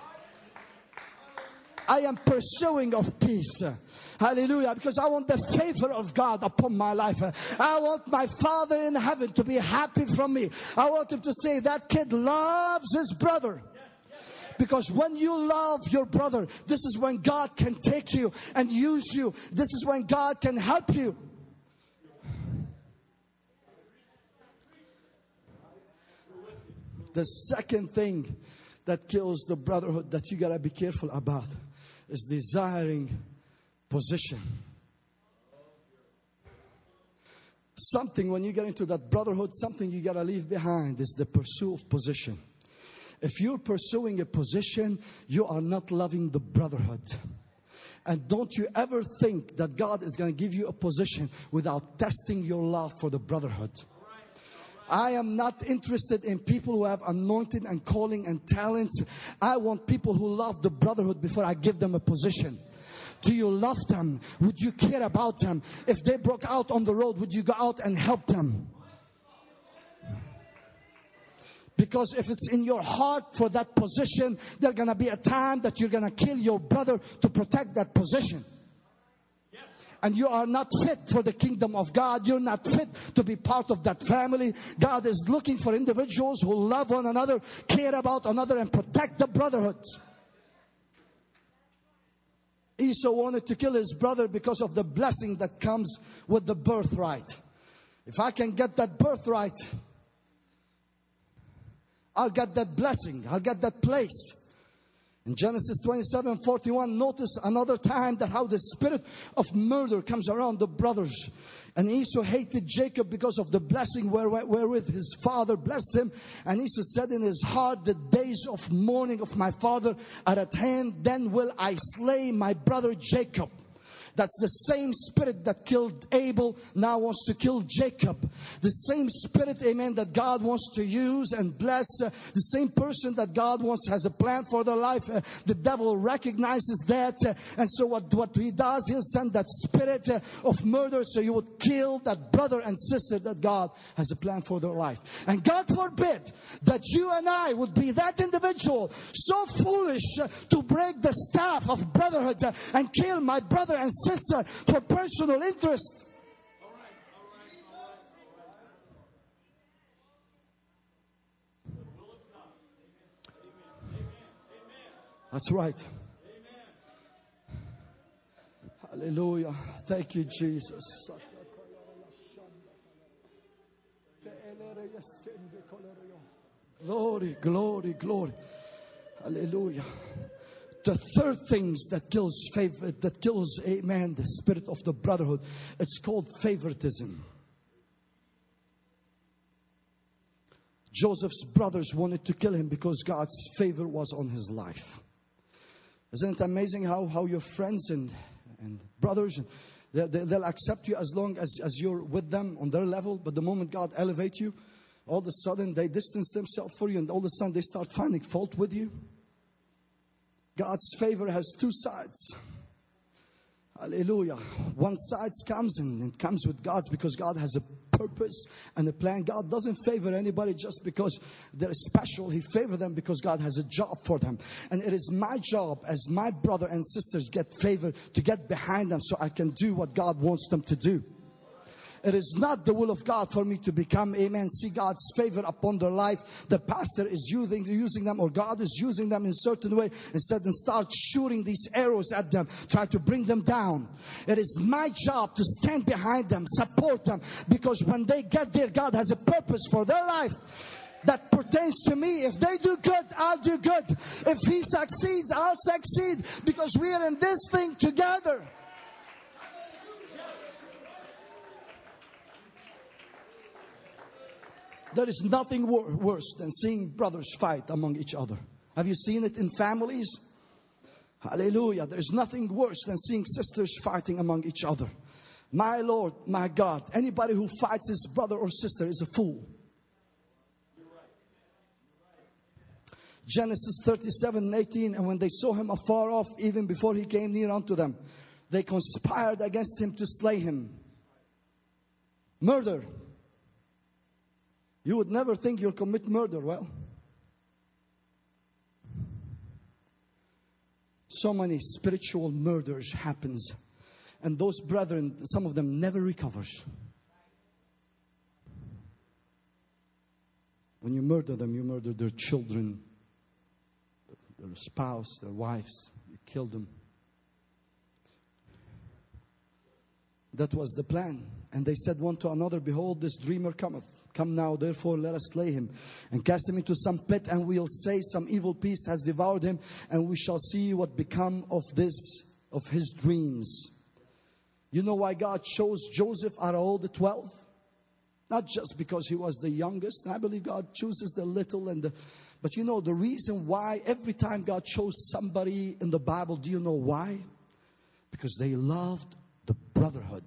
I am pursuing of peace. Hallelujah. Because I want the favor of God upon my life. I want my Father in heaven to be happy from me. I want him to say that kid loves his brother. Because when you love your brother, this is when God can take you and use you. This is when God can help you. The second thing that kills the brotherhood that you got to be careful about is desiring position. Something, when you get into that brotherhood, something you got to leave behind is the pursuit of position. If you're pursuing a position, you are not loving the brotherhood. And don't you ever think that God is going to give you a position without testing your love for the brotherhood. I am not interested in people who have anointing and calling and talents. I want people who love the brotherhood before I give them a position. Do you love them? Would you care about them? If they broke out on the road, would you go out and help them? Because if it's in your heart for that position, there's going to be a time that you're going to kill your brother to protect that position. And you are not fit for the kingdom of God. You're not fit to be part of that family. God is looking for individuals who love one another, care about another, and protect the brotherhood. Esau wanted to kill his brother because of the blessing that comes with the birthright. If I can get that birthright, I'll get that blessing. I'll get that place. In Genesis twenty-seven forty-one, notice another time that how the spirit of murder comes around the brothers. And Esau hated Jacob because of the blessing wherewith his father blessed him. And Esau said in his heart, the days of mourning of my father are at hand. Then will I slay my brother Jacob. That's the same spirit that killed Abel now wants to kill Jacob. The same spirit, amen, that God wants to use and bless. Uh, the same person that God wants has a plan for their life. Uh, the devil recognizes that. Uh, and so what, what he does, he'll send that spirit uh, of murder so you would kill that brother and sister that God has a plan for their life. And God forbid that you and I would be that individual so foolish uh, to break the staff of brotherhood uh, and kill my brother and sister. Sister, for personal interest. All right, all right, all right, all right. That's right. Amen. Hallelujah. Thank you, Jesus. Glory, glory, glory. Hallelujah. The third things that kills favor, that kills, amen, the spirit of the brotherhood, it's called favoritism. Joseph's brothers wanted to kill him because God's favor was on his life. Isn't it amazing how, how your friends and, and brothers, they, they, they'll accept you as long as, as you're with them on their level. But the moment God elevates you, all of a sudden they distance themselves for you, and all of a sudden they start finding fault with you. God's favor has two sides. Hallelujah. One side comes and it comes with God's, because God has a purpose and a plan. God doesn't favor anybody just because they're special. He favors them because God has a job for them. And it is my job as my brother and sisters get favored to get behind them so I can do what God wants them to do. It is not the will of God for me to become, amen, see God's favor upon their life. The pastor is using, using them, or God is using them in a certain way, instead and start shooting these arrows at them, try to bring them down. It is my job to stand behind them, support them, because when they get there, God has a purpose for their life that pertains to me. If they do good, I'll do good. If he succeeds, I'll succeed, because we are in this thing together. There is nothing wor- worse than seeing brothers fight among each other. Have you seen it in families? Hallelujah. There is nothing worse than seeing sisters fighting among each other. My Lord, my God, anybody who fights his brother or sister is a fool. Genesis thirty-seven eighteen, and when they saw him afar off, even before he came near unto them, they conspired against him to slay him. Murder. You would never think you'll commit murder. Well, so many spiritual murders happens, and those brethren, some of them never recovers. When you murder them, you murder their children, their spouse, their wives. You kill them. That was the plan. And they said one to another, behold, this dreamer cometh. Come now, therefore, let us slay him and cast him into some pit, and we'll say some evil beast has devoured him, and we shall see what become of this, of his dreams. You know why God chose Joseph out of all the twelve? Not just because he was the youngest. And I believe God chooses the little and the... But you know the reason why every time God chose somebody in the Bible, do you know why? Because they loved the brotherhood.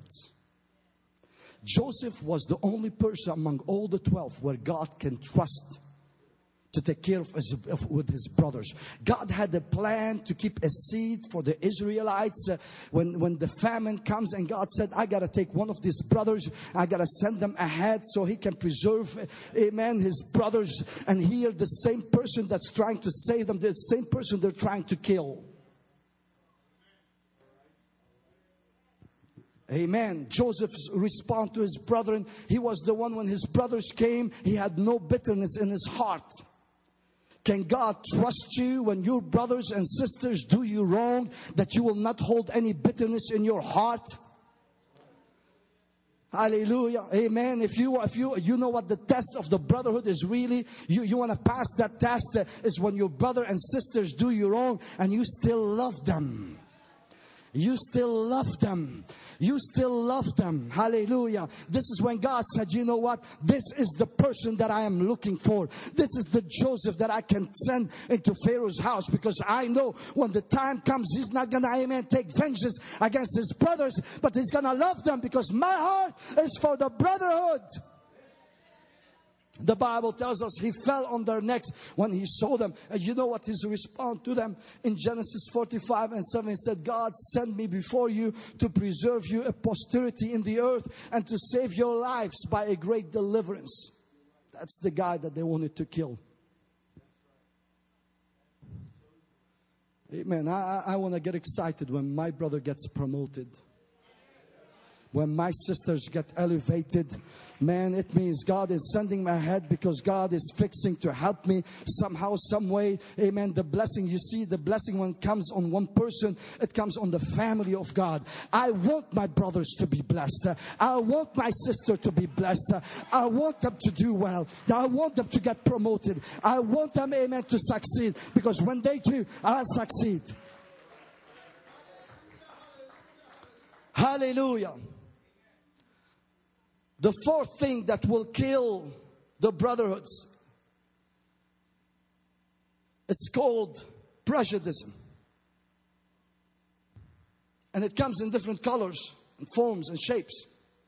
Joseph was the only person among all the twelve where God can trust to take care of his, of, with his brothers. God had a plan to keep a seed for the Israelites uh, when, when the famine comes, and God said, I got to take one of these brothers, I got to send them ahead so he can preserve, amen, his brothers. And here the same person that's trying to save them, the same person they're trying to kill. Amen. Joseph's response to his brethren, he was the one when his brothers came, he had no bitterness in his heart. Can God trust you when your brothers and sisters do you wrong, that you will not hold any bitterness in your heart? Hallelujah. Amen. If you if you you know what the test of the brotherhood is really, you, you want to pass that test, uh, is when your brother and sisters do you wrong and you still love them. You still love them. You still love them. Hallelujah. This is when God said, you know what? This is the person that I am looking for. This is the Joseph that I can send into Pharaoh's house, because I know when the time comes, he's not going to, amen, take vengeance against his brothers, but he's going to love them, because my heart is for the brotherhood. The Bible tells us he fell on their necks when he saw them. And you know what his response to them? In Genesis forty-five and seven, he said, God sent me before you to preserve you a posterity in the earth and to save your lives by a great deliverance. That's the guy that they wanted to kill. Amen. I, I want to get excited when my brother gets promoted. When my sisters get elevated, Man, it means God is sending me ahead because God is fixing to help me somehow, some way. Amen. The blessing, you see, the blessing when it comes on one person, it comes on the family of God. I want my brothers to be blessed. I want my sister to be blessed. I want them to do well. I want them to get promoted. I want them, amen, to succeed. Because when they do, I'll succeed. Hallelujah. The fourth thing that will kill the brotherhoods, it's called prejudice. And it comes in different colors and forms and shapes.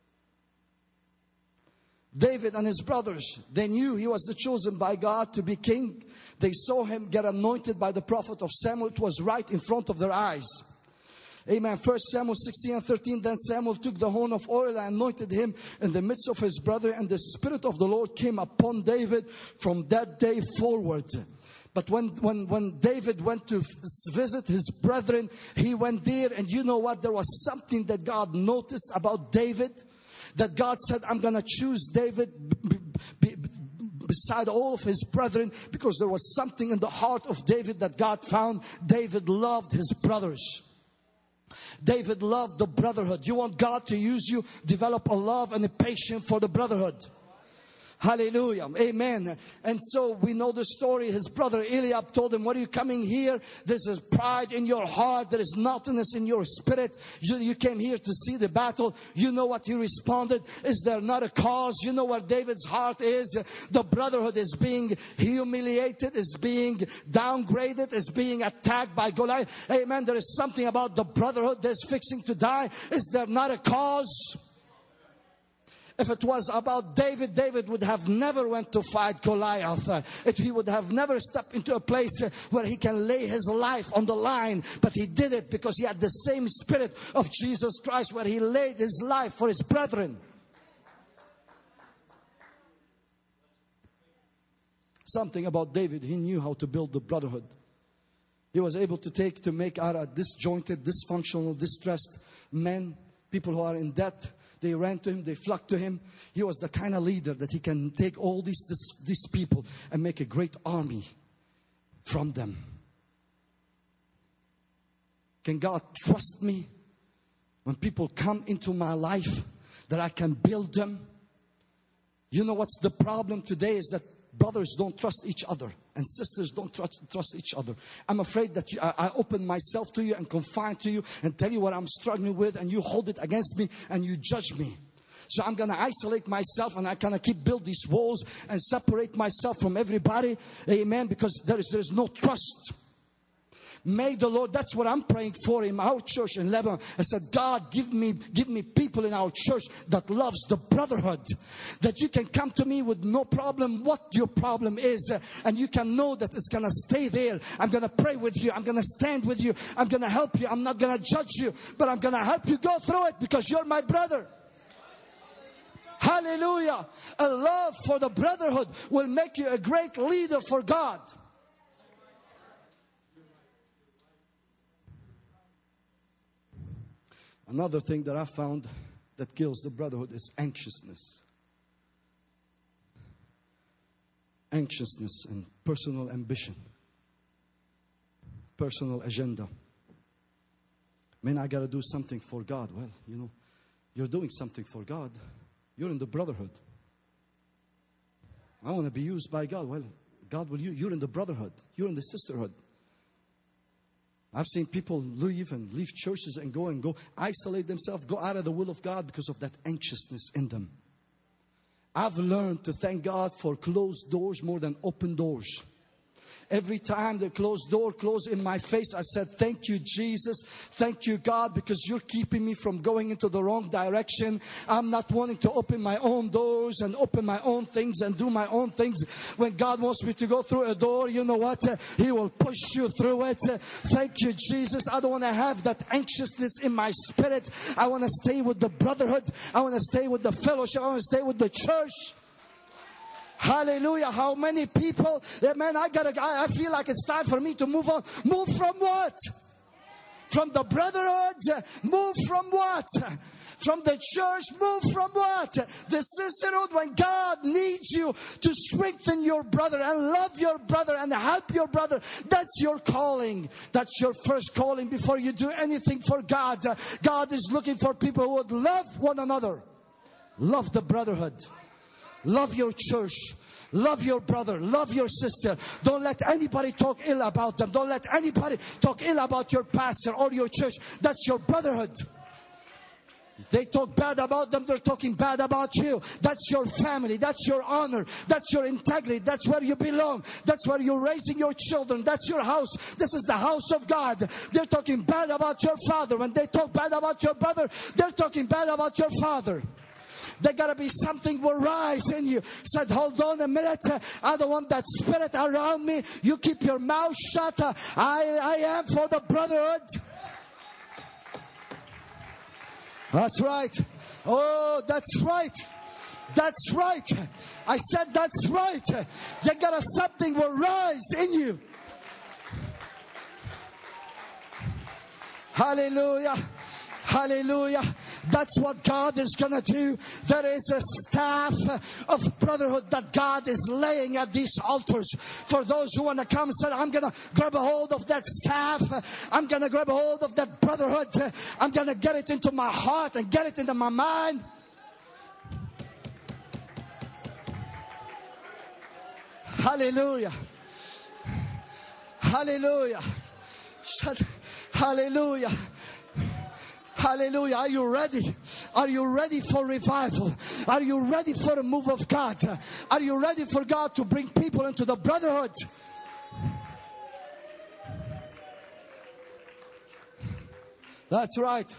David and his brothers, they knew he was the chosen by God to be king. They saw him get anointed by the prophet of Samuel. It was right in front of their eyes. Amen. First Samuel sixteen and thirteen. Then Samuel took the horn of oil and anointed him in the midst of his brother. And the Spirit of the Lord came upon David from that day forward. But when, when, when David went to visit his brethren, he went there. And you know what? There was something that God noticed about David. That God said, I'm going to choose David b- b- b- beside all of his brethren. Because there was something in the heart of David that God found. David loved his brothers. David loved the brotherhood. You want God to use you, develop a love and a patience for the brotherhood. Hallelujah. Amen. And so we know the story. His brother Eliab told him, what are you coming here? There's a pride in your heart. There is naughtiness in your spirit. You, you came here to see the battle. You know what he responded. Is there not a cause? You know where David's heart is. The brotherhood is being humiliated, is being downgraded, is being attacked by Goliath. Amen. There is something about the brotherhood that's fixing to die. Is there not a cause? If it was about David, David would have never went to fight Goliath. Uh, it, he would have never stepped into a place uh, where he can lay his life on the line. But he did it because he had the same spirit of Jesus Christ where he laid his life for his brethren. Something about David, he knew how to build the brotherhood. He was able to take, to make out a disjointed, dysfunctional, distressed men, people who are in debt. They ran to him. They flocked to him. He was the kind of leader that he can take all these, this, these people and make a great army from them. Can God trust me when people come into my life that I can build them? You know what's the problem today is that brothers don't trust each other and sisters don't trust, trust each other. I'm afraid that you, I, I open myself to you and confide to you and tell you what I'm struggling with, and you hold it against me and you judge me. So I'm going to isolate myself and I kind of keep build these walls and separate myself from everybody. Amen. Because there is, there is no trust. May the Lord, that's what I'm praying for in our church in Lebanon. I said, God, give me, give me people in our church that loves the brotherhood. That you can come to me with no problem what your problem is. And you can know that it's going to stay there. I'm going to pray with you. I'm going to stand with you. I'm going to help you. I'm not going to judge you. But I'm going to help you go through it because you're my brother. Hallelujah. A love for the brotherhood will make you a great leader for God. Another thing that I found that kills the brotherhood is anxiousness. Anxiousness and personal ambition. Personal agenda. Man, I got to do something for God. Well, you know, you're doing something for God. You're in the brotherhood. I want to be used by God. Well, God will use you. You're in the brotherhood. You're in the sisterhood. I've seen people leave and leave churches and go and go isolate themselves, go out of the will of God because of that anxiousness in them. I've learned to thank God for closed doors more than open doors. Every time the closed door closed in my face, I said, thank you, Jesus. Thank you, God, because you're keeping me from going into the wrong direction. I'm not wanting to open my own doors and open my own things and do my own things. When God wants me to go through a door, you know what? He will push you through it. Thank you, Jesus. I don't want to have that anxiousness in my spirit. I want to stay with the brotherhood. I want to stay with the fellowship. I want to stay with the church. Hallelujah. How many people, man, I gotta, I feel like it's time for me to move on. Move from what? From the brotherhood, move from what? From the church, move from what? The sisterhood. When God needs you to strengthen your brother and love your brother and help your brother, that's your calling. That's your first calling before you do anything for God. God is looking for people who would love one another. Love the brotherhood. Love your church. Love your brother. Love your sister. Don't let anybody talk ill about them. Don't let anybody talk ill about your pastor or your church. That's your brotherhood. They talk bad about them, they're talking bad about you. That's your family. That's your honor. That's your integrity. That's where you belong. That's where you're raising your children. That's your house. This is the house of God. They're talking bad about your father. When they talk bad about your brother, they're talking bad about your father. There gotta be something will rise in you. Said, hold on a minute. I don't want that spirit around me. You keep your mouth shut. I, I am for the brotherhood. That's right. Oh, that's right. That's right. I said that's right. You gotta, something will rise in you. Hallelujah. Hallelujah. That's what God is going to do. There is a staff of brotherhood that God is laying at these altars. For those who want to come and say, I'm going to grab a hold of that staff. I'm going to grab a hold of that brotherhood. I'm going to get it into my heart and get it into my mind. Hallelujah. Hallelujah. Hallelujah. Hallelujah. Are you ready? Are you ready for revival? Are you ready for a move of God? Are you ready for God to bring people into the brotherhood? That's right.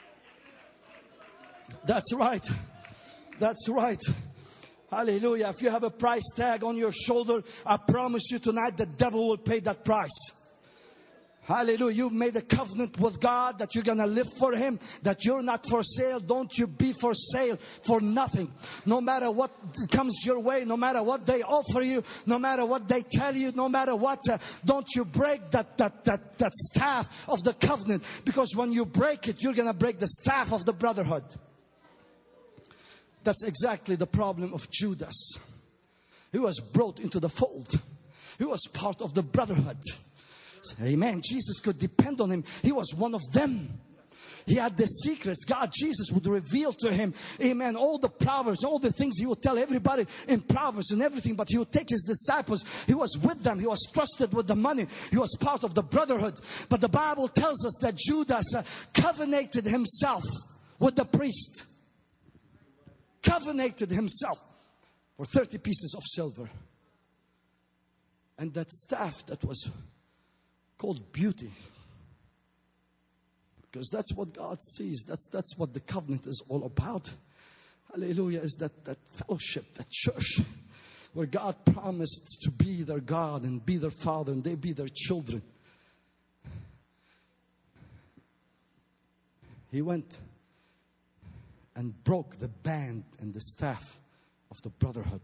That's right. That's right. Hallelujah. If you have a price tag on your shoulder, I promise you tonight the devil will pay that price. Hallelujah. You've made a covenant with God that you're going to live for Him, that you're not for sale. Don't you be for sale for nothing. No matter what comes your way, no matter what they offer you, no matter what they tell you, no matter what, uh, don't you break that, that, that, that staff of the covenant. Because when you break it, you're going to break the staff of the brotherhood. That's exactly the problem of Judas. He was brought into the fold. He was part of the brotherhood. Amen. Jesus could depend on him. He was one of them. He had the secrets. God, Jesus would reveal to him, amen, all the proverbs, all the things he would tell everybody in proverbs and everything. But he would take his disciples. He was with them. He was trusted with the money. He was part of the brotherhood. But the Bible tells us that Judas uh, covenanted himself with the priest. Covenanted himself for thirty pieces of silver. And that staff that was called beauty. Because that's what God sees. That's that's what the covenant is all about. Hallelujah. Is that, that fellowship, that church where God promised to be their God and be their Father and they be their children. He went and broke the band and the staff of the brotherhood.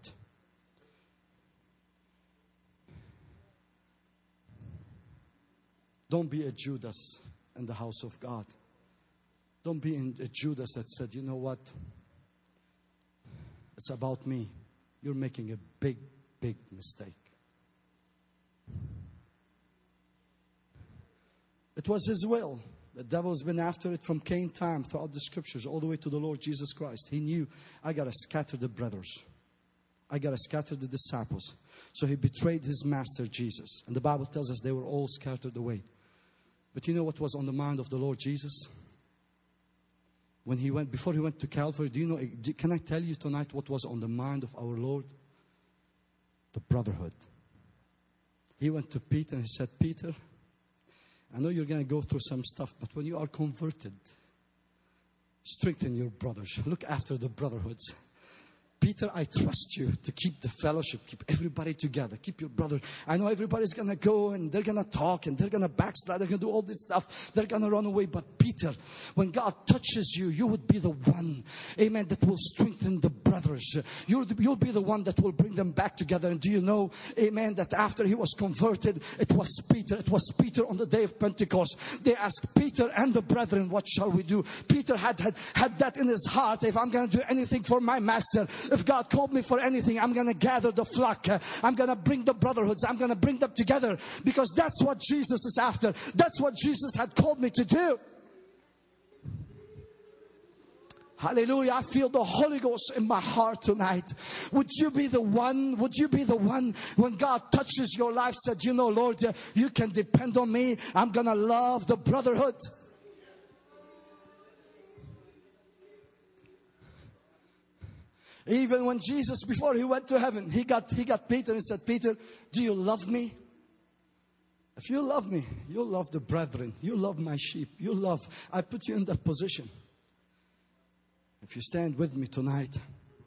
Don't be a Judas in the house of God. Don't be a Judas that said, you know what? It's about me. You're making a big, big mistake. It was His will. The devil's been after it from Cain time throughout the scriptures all the way to the Lord Jesus Christ. He knew, I got to scatter the brothers. I got to scatter the disciples. So he betrayed his master Jesus. And the Bible tells us they were all scattered away. But you know what was on the mind of the Lord Jesus? When he went, before he went to Calvary, do you know, can I tell you tonight what was on the mind of our Lord? The brotherhood. He went to Peter and he said, Peter, I know you're going to go through some stuff, but when you are converted, strengthen your brothers. Look after the brotherhoods. Peter, I trust you to keep the fellowship, keep everybody together, keep your brother. I know everybody's going to go and they're going to talk and they're going to backslide, they're going to do all this stuff, they're going to run away. But Peter, when God touches you, you would be the one, amen, that will strengthen the brothers. You'll, you'll be the one that will bring them back together. And do you know, amen, that after he was converted, it was Peter, it was Peter on the day of Pentecost. They asked Peter and the brethren, what shall we do? Peter had, had, had that in his heart. If I'm going to do anything for my master, if God called me for anything, I'm going to gather the flock. I'm going to bring the brotherhoods. I'm going to bring them together, because that's what Jesus is after. That's what Jesus had called me to do. Hallelujah. I feel the Holy Ghost in my heart tonight. Would you be the one, would you be the one when God touches your life, said, you know, Lord, you can depend on me. I'm going to love the brotherhood. Even when Jesus, before he went to heaven, he got, he got Peter and said, Peter, do you love me? If you love me, you'll love the brethren. You love my sheep. You love, I put you in that position. If you stand with me tonight.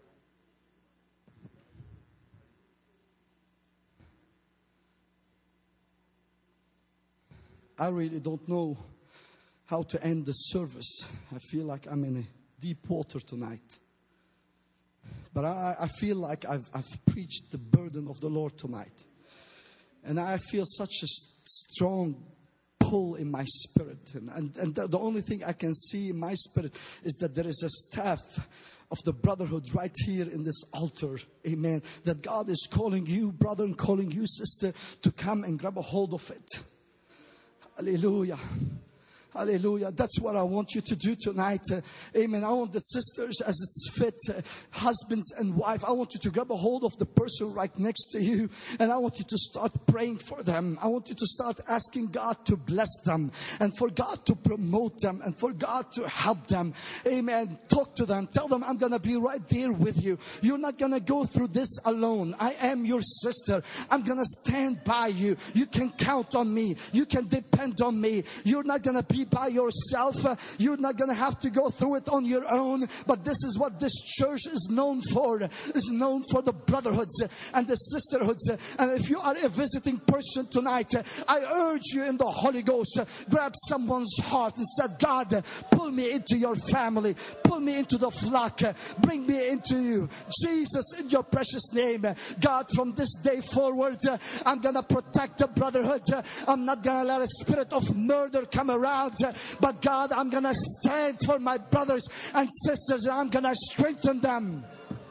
I really don't know how to end the service. I feel like I'm in a deep water tonight. But I, I feel like I've, I've preached the burden of the Lord tonight. And I feel such a strong pull in my spirit. And, and, and the, the only thing I can see in my spirit is that there is a staff of the brotherhood right here in this altar. Amen. That God is calling you, brother, and calling you, sister, to come and grab a hold of it. Hallelujah. Hallelujah. That's what I want you to do tonight. Uh, amen. I want the sisters, as it's fit, uh, husbands and wife, I want you to grab a hold of the person right next to you. And I want you to start praying for them. I want you to start asking God to bless them. And for God to promote them. And for God to help them. Amen. Talk to them. Tell them, I'm going to be right there with you. You're not going to go through this alone. I am your sister. I'm going to stand by you. You can count on me. You can depend on me. You're not going to be by yourself. Uh, you're not going to have to go through it on your own. But this is what this church is known for. Is known for the brotherhoods uh, and the sisterhoods. Uh, and if you are a visiting person tonight, uh, I urge you in the Holy Ghost, uh, grab someone's heart and say, God, uh, pull me into your family. Pull me into the flock. Uh, bring me into you. Jesus, in your precious name. Uh, God, from this day forward, uh, I'm going to protect the brotherhood. Uh, I'm not going to let a spirit of murder come around. But God, I'm going to stand for my brothers and sisters, and I'm going to strengthen them.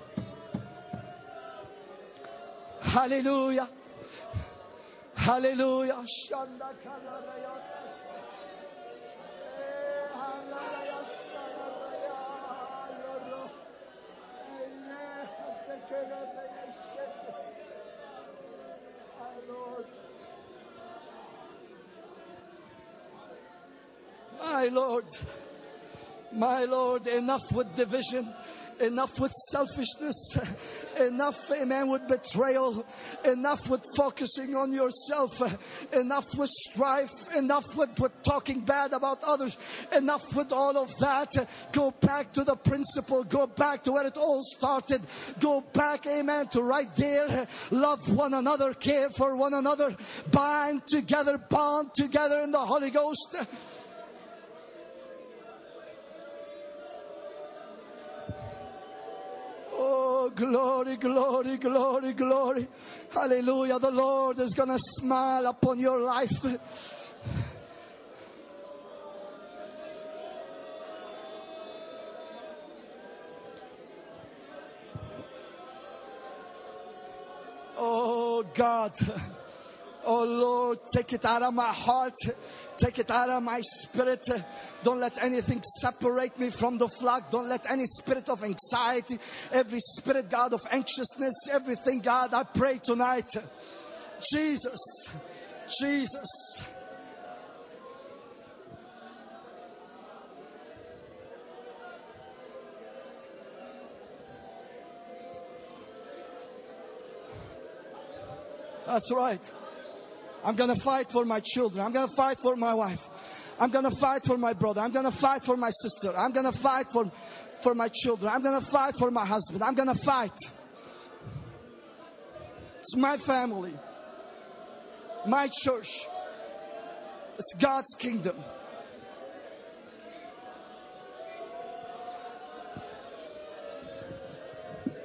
Hallelujah. Hallelujah. My Lord, my Lord, enough with division, enough with selfishness, enough, amen, with betrayal, enough with focusing on yourself, enough with strife, enough with, with talking bad about others, enough with all of that. Go back to the principle, go back to where it all started, go back, amen, to right there. Love one another, care for one another, bind together, bond together in the Holy Ghost. Oh, glory, glory, glory, glory. Hallelujah. The Lord is going to smile upon your life. Oh, God. Oh, Lord, take it out of my heart. Take it out of my spirit. Don't let anything separate me from the flock. Don't let any spirit of anxiety, every spirit, God, of anxiousness, everything, God, I pray tonight. Jesus, Jesus. That's right. I'm going to fight for my children. I'm going to fight for my wife. I'm going to fight for my brother. I'm going to fight for my sister. I'm going to fight for, for my children. I'm going to fight for my husband. I'm going to fight. It's my family. My church. It's God's kingdom.